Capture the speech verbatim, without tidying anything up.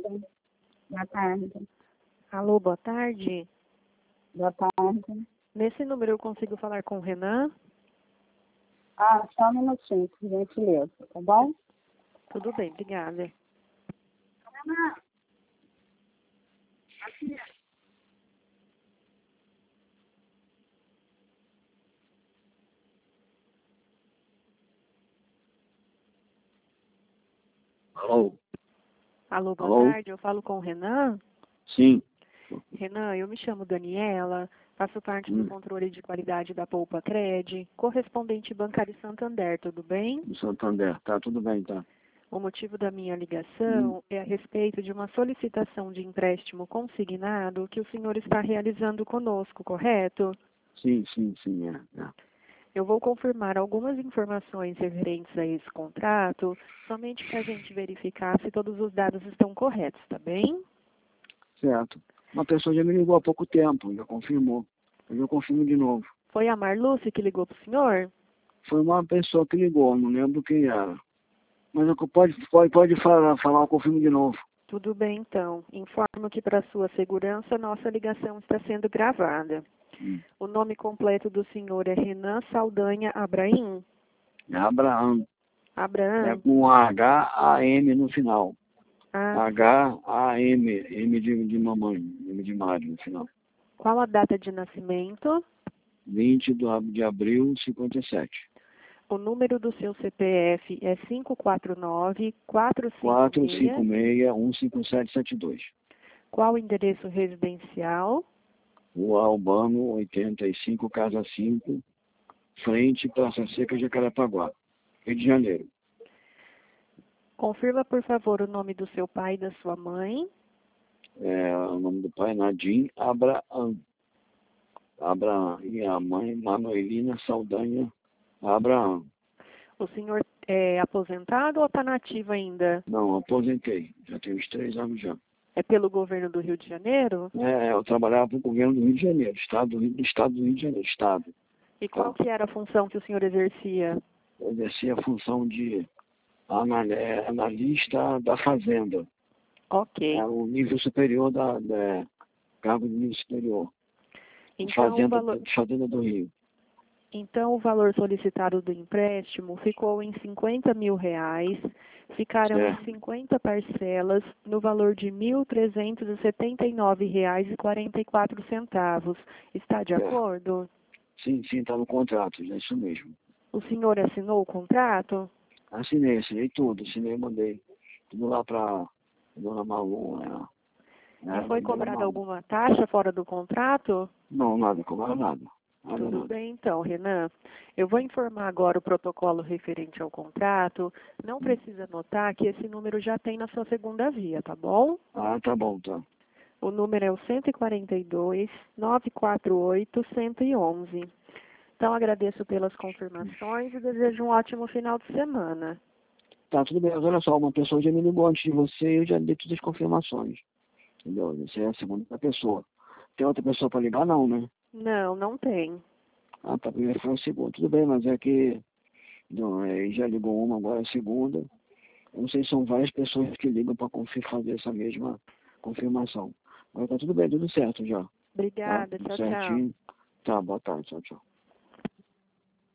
Boa tarde. Alô, boa tarde. Boa tarde. Nesse número eu consigo falar com o Renan? Ah, só um minutinho, por gentileza, tá bom? Tudo bem, obrigada. Renan. Aqui. Alô? Alô, boa Alô? tarde. Eu falo com o Renan? Sim. Renan, eu me chamo Daniela, faço parte Hum. do controle de qualidade da Poupa Cred, correspondente bancário Santander, tudo bem? Do Santander. Tá, tudo bem, tá. O motivo da minha ligação Hum. é a respeito de uma solicitação de empréstimo consignado que o senhor está realizando conosco, correto? Sim, sim, sim, é. é. Eu vou confirmar algumas informações referentes a esse contrato, somente para a gente verificar se todos os dados estão corretos, tá bem? Certo. Uma pessoa já me ligou há pouco tempo, já confirmou. Hoje eu confirmo de novo. Foi a Marluce que ligou para o senhor? Foi uma pessoa que ligou, não lembro quem era. Mas eu, pode, pode, pode falar, falar, eu confirmo de novo. Tudo bem, então. Informo que, para sua segurança, nossa ligação está sendo gravada. Hum. O nome completo do senhor é Renan Saldanha Abraim? É Abraham. Abraham? É com H A M no final. Ah, H A M, M de, de mamãe, M de Mário no final. qual a data de nascimento? vinte de abril de cinquenta e sete. O número do seu C P F é cinco quatro nove, quatro cinco quatro seis. cinco seis, um cinco sete sete dois. Qual o endereço residencial? Rua Albano, oitenta e cinco, Casa cinco, frente Praça Seca, Jacarepaguá, Rio de Janeiro. Confirma, por favor, o nome do seu pai e da sua mãe. É, o nome do pai é Nadim Abraham. Abraham. E a mãe, Manuelina Saldanha Abraham. O senhor é aposentado ou está nativo ainda? Não, aposentei. Já tenho uns três anos já. É pelo governo do Rio de Janeiro? É, eu trabalhava para o governo do Rio de Janeiro, Estado do Rio, do Estado do Rio de Janeiro, Estado. E qual que era a função que o senhor exercia? Eu exerci a função de anal- é, analista da Fazenda. Ok. É o nível superior da, da cargo de nível superior. Então o, Fazenda, valor, Fazenda do Rio. então, o valor solicitado do empréstimo ficou em cinquenta mil reais. Ficaram É. em cinquenta parcelas no valor de mil trezentos e setenta e nove reais e quarenta e quatro centavos. Está de É. acordo? Sim, sim, está no contrato, é isso mesmo. O senhor assinou o contrato? Assinei, assinei tudo, assinei, mandei tudo lá para Dona Malu. Né? E É, foi Dona cobrada Malu. alguma taxa fora do contrato? Não, nada, cobraram nada. nada Tudo nada. bem, então, Renan. Eu vou informar agora o protocolo referente ao contrato. Não precisa anotar que esse número já tem na sua segunda via, tá bom? Ah, tá bom, tá. O número é o cento e quarenta e dois, nove quatro oito, cento e onze. Então, agradeço pelas confirmações e desejo um ótimo final de semana. Tá, tudo bem, mas olha só, uma pessoa já me ligou antes de você e eu já dei todas as confirmações. Entendeu? Você é a segunda pessoa. Tem outra pessoa para ligar, não, né? Não, não tem. Ah, tá, primeiro foi o segundo. Tudo bem, mas é que não, é, já ligou uma, agora é a segunda. Eu não sei, são várias pessoas que ligam para fazer essa mesma confirmação. Agora tá tudo bem, tudo certo já. Tá? Obrigada, Tudo tchau, tchau. certinho. Tá, boa tarde, tchau, tchau.